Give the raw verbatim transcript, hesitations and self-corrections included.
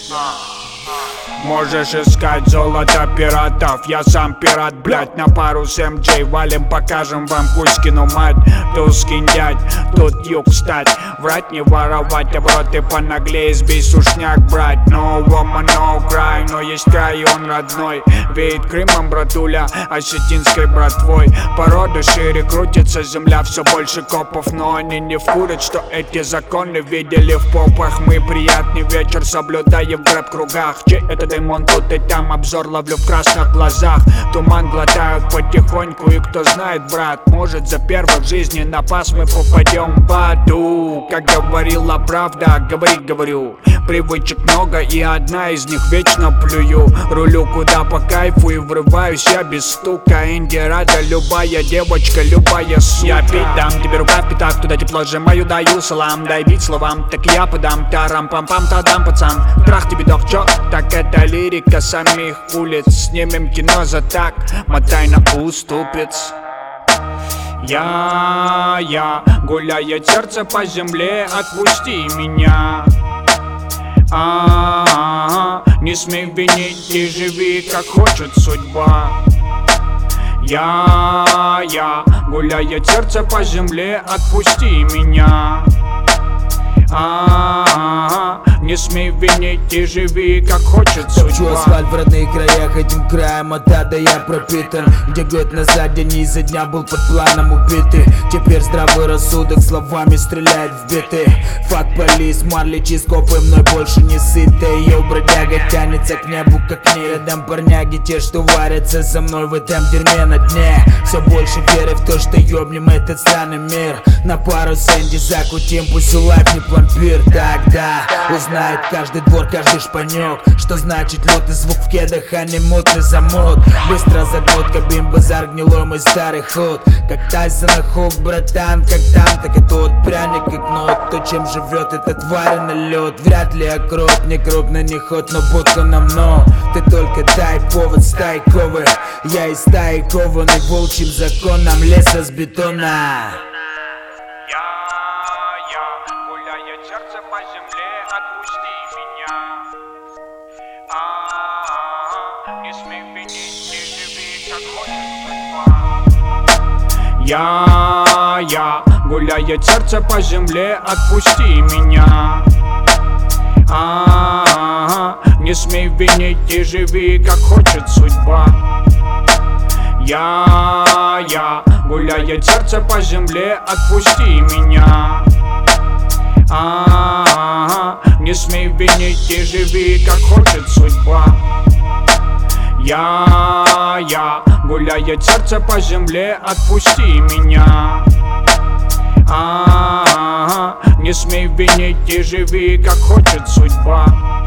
Можешь искать золото пиратов, я сам пират, блять. На пару с эм джей валим, покажем вам Кузькину мать. Тут скинь дядь, тут юг стать. Врать не воровать, обороты понаглее, сбей сушняк брать. No woman, no cry, но есть край, он родной. Веет Крымом, братуля, осетинской братвой. Породы шире крутится, земля все больше копов. Но они не вкурят, что эти законы видели в попах. Мы приятный вечер соблюдаем в граб-кругах. Чей это демон, тут и там обзор ловлю в красных глазах. Туман глотают потихоньку, и кто знает, брат, может за первый в жизни на пас мы попадем в аду. Как говорила правда, говори, говорю. Привычек много, и одна из них вечно плюю. Рулю куда по кайфу и врываюсь я без стука. Инди рада любая девочка, любая сука. Я пить дам, тебе рука в пятак, туда тепло сжимаю, даю салам. Дай бить словам, так я подам. Тарам-пам-пам, тадам, пацан. Трах тебе дох, чё? Так это лирика самих улиц. Снимем кино за так, мотай на уступец. Я, я, гуляет сердце по земле, отпусти меня. А-а-а, не смей винить и живи, как хочет судьба. Я, я, гуляет сердце по земле, отпусти меня. А-а-а, не смей винить и живи, как хочет судьба. Топчу асфальт в родных краях, этим краем от ада я пропитан. Где год назад день изо дня был под планом убитый. Теперь здравый рассудок словами стреляет в биты. Факт полис, марли, чископы мной больше не сытые. Йоу, бродяга тянется к небу, как к ней. Рядом парняги, те, что варятся со мной в этом дерьме на дне. Все больше веры в то, что ёбнем этот странный мир. На пару с Энди закутим, пусть у лайф не пломбир. Тогда узнает каждый двор, каждый шпанёк, что значит лютый звук в кедах, а не мутный замок. Быстро заглотка, бим-базар, гнилой мой старый ход. Как Тайсона хук, братан, как там, так и тот. Пряник и кнот, то чем живет эта тварь на лед. Вряд ли окроп, не крупный, не ход, но будка нам но. Ты только дай повод, стайковый. Я из стаи кованный волчьим законом леса с бетона. Сердце по земле, отпусти меня. А-а-а, не смей винить, не живи, как хочет судьба. Я, я, гуляет сердце по земле, отпусти меня. А-а-а, не смей винить и живи, как хочет судьба. Я, я, гуляет сердце по земле, отпусти меня. А-а-а, не смей винить и живи, как хочет судьба. Я, я, гуляет сердце по земле, отпусти меня. А-а-а, не смей винить и живи, как хочет судьба.